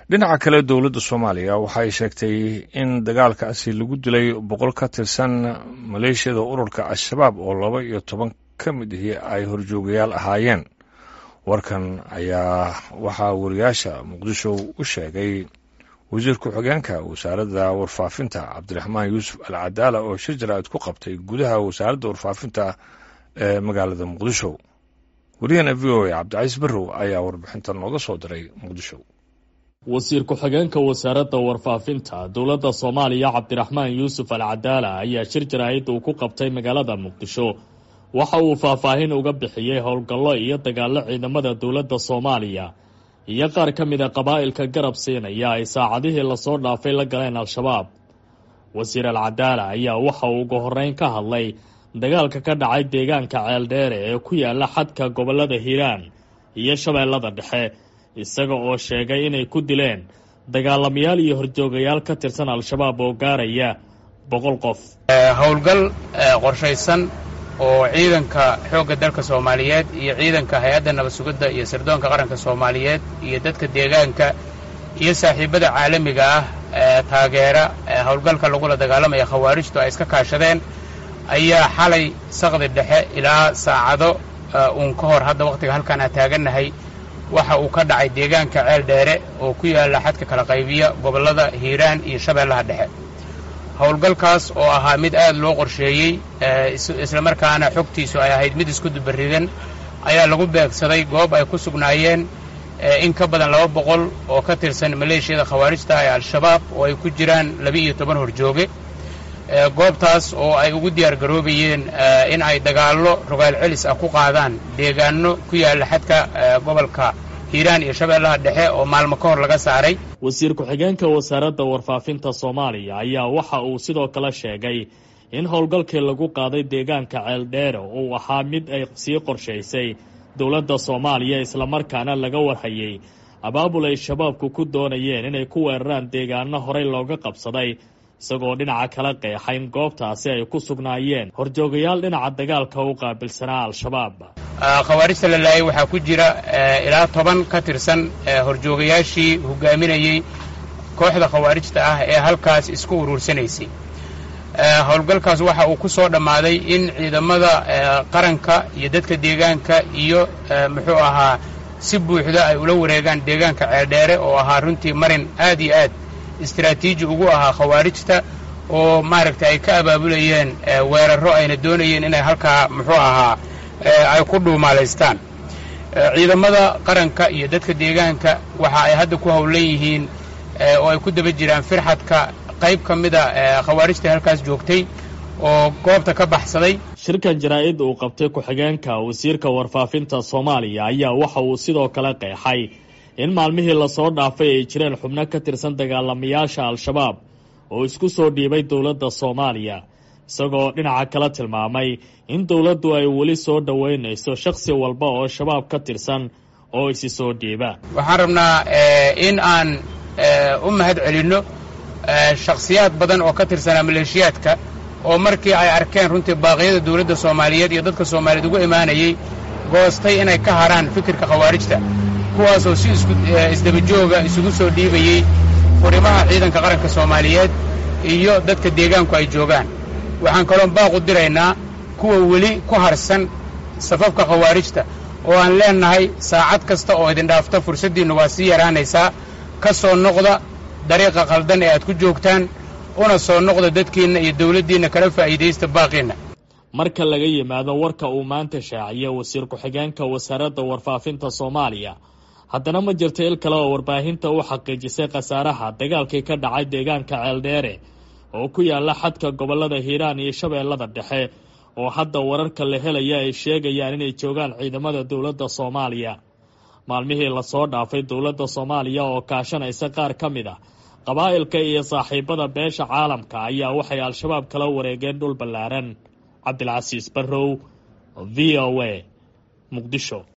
dhinaca kale dowladda Soomaaliya waxay sheegtay in dagaalkaasi lagu dilay 100 ka tirsan maleeshiyada ururka Al-Shabaab oo 12 ka mid ah ay horjoogayaal ahaayeen. warkan ayaa waxaa wariyaasha Muqdisho u sheegay wasiir ku-xigeenka wasaaradda warfaafinta Cabdiraxmaan Yuusuf Al-Cadaala oo shirjaraad ku qabtay gudaha wasaaradda warfaafinta ee magaalada Muqdisho. wariyana VOA Cabdicasiis Barrow ayaa warbixintan nooga soo diray Muqdisho. wasiir ku-xigeenka wasaaradda warfaafinta dowladda Soomaaliya Cabdiraxmaan Yuusuf Al-Cadaala ayaa shirjaraad uu ku qabtay magaalada Muqdisho waxa uu faahfaahin uga bixiyay howlgallo iyo dagaallo ciidamada dowladda Soomaaliya iyo qaar ka mid ah qabaa'ilka garab siinaya ay saacadihii la soo dhaafay la galeen Al-Shabaab. wasiir Al-Cadaala ayaa waxa uu ugu horreyn ka hadlay dagaalka ka dhacay deegaanka Ceeldheere ee ku yaala xadka gobolada Hiiraan iyo Shabeellada Dhexe isaga oo sheegay inay ku dileen dagaalamayaal iyo horjoogayaal ka tirsan Al-Shabaab oo gaaraya 100 qof. howlgal qorshaysan oo ciidanka xoogga dalka Soomaaliyeed iyo ciidanka hay'adda nabad sugidda iyo sirdoonka qaranka Soomaaliyeed iyo dadka deegaanka iyo saaxiibada caalamiga ah taageera howlgalka lagu la dagaalamaya khawaarijtu ay iska kaashadeen ayaa xalay saqdi dhexe ilaa saacado ka hor hadda waqtiga halkan aan taaganahay waxa uu ka dhacay deegaanka Ceeldheere oo ku yaala xadka kala qaybiya gobolada Hiiraan iyo Shabeellaha Dhexe. howlgalkaas oo ahaa mid aad loo qorsheeyey isla markaana xogtiisu ay ahayd mid isku dubaridan ayaa lagu beegsaday goob ay ku sugnaayeen in ka badan 200 oo ka tirsan maleeshiyada khawaarijta ee Al-Shabaab oo ay ku jiraan 12 horjooge. goobtaas oo ay ugu diyaar garoobayeen in ay dagaallo rogaal celis ah ku qaadaan deegaano ku yaala xadka gobolka Hiiraan iyo Shabeellaha Dhexe oo maalmo ka hor laga saaray. wasiir ku-xigeenka wasaaradda warfaafinta Soomaaliya ayaa waxa uu sidoo kale sheegay in howlgalkii lagu qaaday deegaanka Ceeldheere uu ahaa mid ay sii qorshaysay dowladda Soomaaliya isla markaana laga warhayay abaabul ay shabaabku ku doonayeen inay ku weeraraan deegaano horey looga qabsaday isagoo dhinaca kala qeexay in goobtaasi ay ku sugnaayeen horjoogayaal dhinaca dagaalka u qaabilsanaa Al-Shabaab. khawaarijta la laayay waxaa ku jira ilaa 10 ka tirsan horjoogayaashii hogaaminayay kooxda khawaarijta ah ee halkaas isku uruursanaysay. howlgalkaas waxa uu ku soo dhammaaday in ciidamada qaranka iyo dadka deegaanka iyo muxuu ahaa si buuxda ay ula wareegaan deegaanka Ceeldheere oo ahaa runtii marin aad iyo aad istiraatiiji ugu ahaa khawaarijta oo maaragtay ay ka abaabulayeen weerarro ayna doonayeen inay halkaa muxuu ahaa ay ku dhuumaalaystaan. ciidamada qaranka iyo dadka deegaanka waxa ay hadda ku howlan yihiin oo ay ku daba jiraan firxadka qayb ka mid ah khawaarijta halkaas joogtay oo goobta ka baxsaday. shirkan jaraa'id uu qabtay ku-xigeenka wasiirka warfaafinta Soomaaliya ayaa waxa uu sidoo kale qeexay in maalmihii la soo dhaafay ay jireen xubno ka tirsan dagaalamayaasha Al-Shabaab oo isku soo dhiibay dowladda Soomaaliya isagoo dhinaca kala tilmaamay in dowladdu ay weli soo dhaweynayso shakhsi walba oo shabaab ka tirsan oo isi soo dhiiba. waxaan rabnaa in aan u mahad celinno shakhsiyaad badan oo ka tirsanaa maleeshiyaadka oo markii ay arkeen runtii baaqyada dowladda Soomaaliyeed iyo dadka Soomaaliyeed ugu imaanayay goostay inay ka haraan fikirka khawaarijta kuwaasoo si isdaba jooga isugu soo dhiibayay furimaha ciidanka qaranka Soomaaliyeed iyo dadka deegaanku ay joogaan. waxaan kaloo baaqu diraynaa kuwa weli ku harsan safafka khawaarijta oo aan leenahay saacad kasta oo idin dhaafta fursaddiinnu waa sii yaraanaysaa ka soo noqda dariiqa qaldan ee aad ku joogtaan una soo noqda dadkiinna iyo dowladdiinna kala faa'iidaysta baaqiinna. marka laga yimaado warka uu maanta shaaciyay wasiir ku-xigeenka wasaaradda warfaafinta Soomaaliya haddana ma jirto il kale oo warbaahinta u xaqiijisay khasaaraha dagaalkii ka dhacay deegaanka Ceeldheere oo ku yaala xadka gobolada Hiiraan iyo Shabeellada Dhexe oo hadda wararka la helaya ay sheegayaan inay joogaan ciidamada dowladda Soomaaliya. maalmihii la soo dhaafay dowladda Soomaaliya oo kaashanaysa qaar ka mid ah qabaa'ilka iyo saaxiibada beesha caalamka ayaa waxay Al-Shabaab kala wareegeen dhul ballaaran. Cabdicasiis Barrow, VOA, Muqdisho.